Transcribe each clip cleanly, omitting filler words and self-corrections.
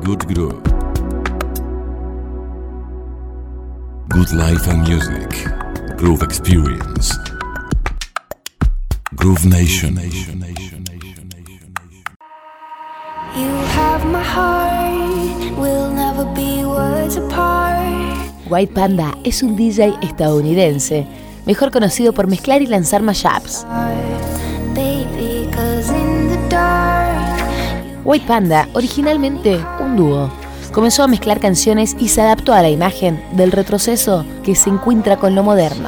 Good Groove. Good life and music. Groove Experience. Groove Nation. You have my heart, we'll never be worlds apart. White Panda es un DJ estadounidense, mejor conocido por mezclar y lanzar mashups. White Panda, originalmente un dúo, comenzó a mezclar canciones y se adaptó a la imagen del retroceso que se encuentra con lo moderno.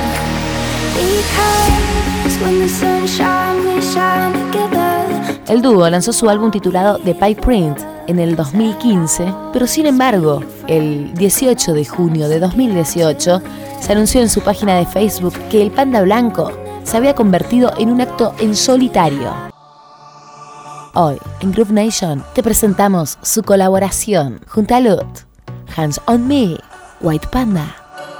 El dúo lanzó su álbum titulado The Pipe Print en el 2015, pero sin embargo, el 18 de junio de 2018 se anunció en su página de Facebook que el panda blanco se había convertido en un acto en solitario. Hoy, en Groove Nation, te presentamos su colaboración junto a Lut, Hands on Me, White Panda.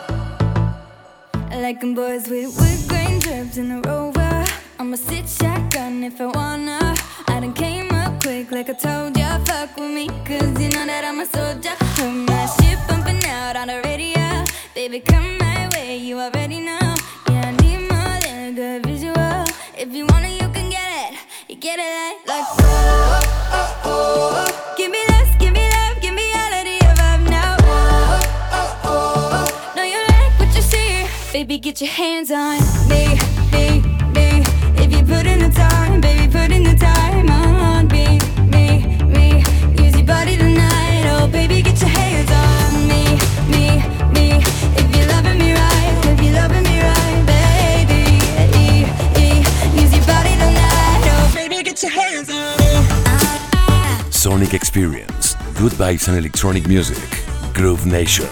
Like boys with wood grain drips in a Rover. I'ma sit shotgun if I wanna. I done came up quick like I told ya. Fuck with me, cause you know that I'm a soldier. Heard my shit bumping out on the radio. Baby, come my way, you already know. Yeah, I need more than a good visual. If you want it, you can get it. You get it like oh, oh, oh, oh. Give me less, give me love, give me all of the above now. Oh, oh, oh, oh. Know you like what you see. Baby, get your hands on me, me, me. If you put in the time, baby, put in the time on me, me, me. Use your body tonight, oh baby, get your hands on me, me, me. If you're loving me right, if you're loving me right, baby, use your body tonight, oh baby, get your hands on me. Sonic Experience. Good vibes and electronic music. Groove Nation.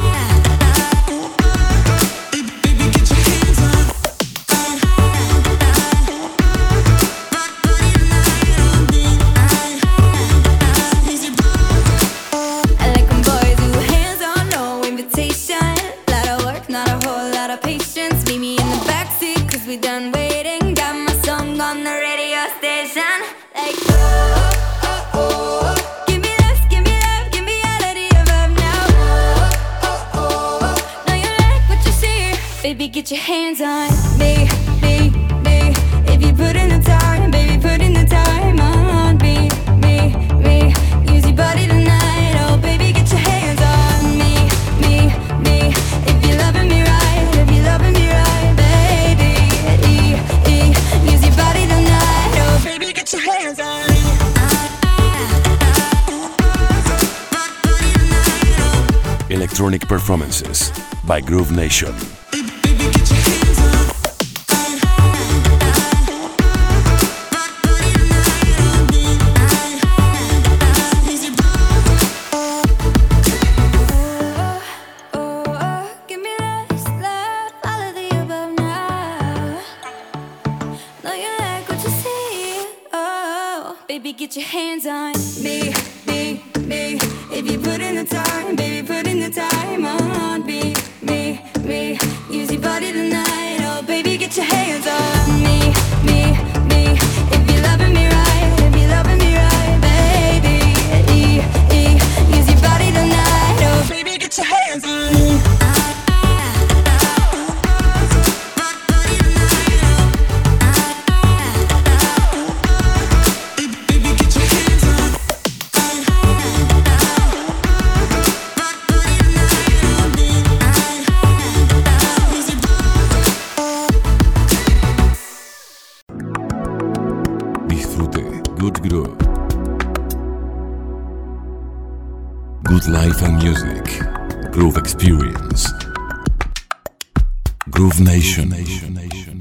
Get your hands on me, me, me. If you put in the time, baby, put in the time on me, me, me. Use your body tonight, oh baby, get your hands on me, me, me. If you're loving me right, if you're loving me right, baby, use your body tonight, oh baby, get your hands on me. Electronic performances by Groove Nation. Get your hands on me, me, me. If you put in the time, baby, put in the time on me, me, me. Use your body tonight, oh baby, get your hands on me, me, me. If you're loving me right, if you're loving me right, baby, use your body tonight, oh baby, get your hands on me. Good Groove. Good life and music. Groove Experience. Groove Nation.